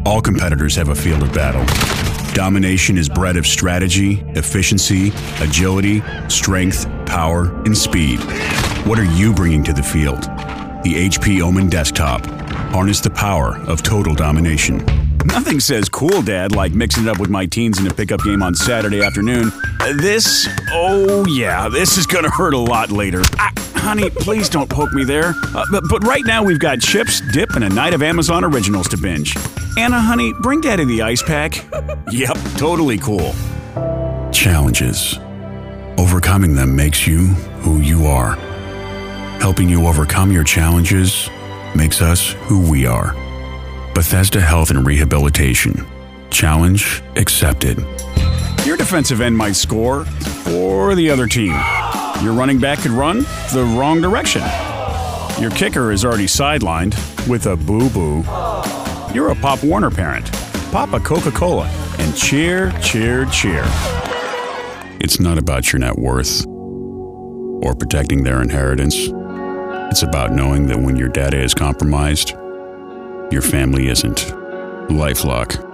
All competitors have a field of battle. Domination is bred of strategy, efficiency, agility, strength, power, and speed. What are you bringing to the field? The HP Omen Desktop. Harness the power of total domination. Nothing says cool, Dad, like mixing it up with my teens in a pickup game on Saturday afternoon. This is gonna hurt a lot later. Honey, please don't poke me there. But right now we've got chips, dip, and a night of Amazon Originals to binge. Anna, honey, bring Daddy the ice pack. Yep, totally cool. Challenges. Overcoming them makes you who you are. Helping you overcome your challenges makes us who we are. Bethesda Health and Rehabilitation. Challenge accepted. Your defensive end might score for the other team. Your running back could run the wrong direction. Your kicker is already sidelined with a boo-boo. You're a Pop Warner parent. Pop a Coca-Cola and cheer, cheer, cheer. It's not about your net worth or protecting their inheritance. It's about knowing that when your data is compromised, your family isn't. LifeLock.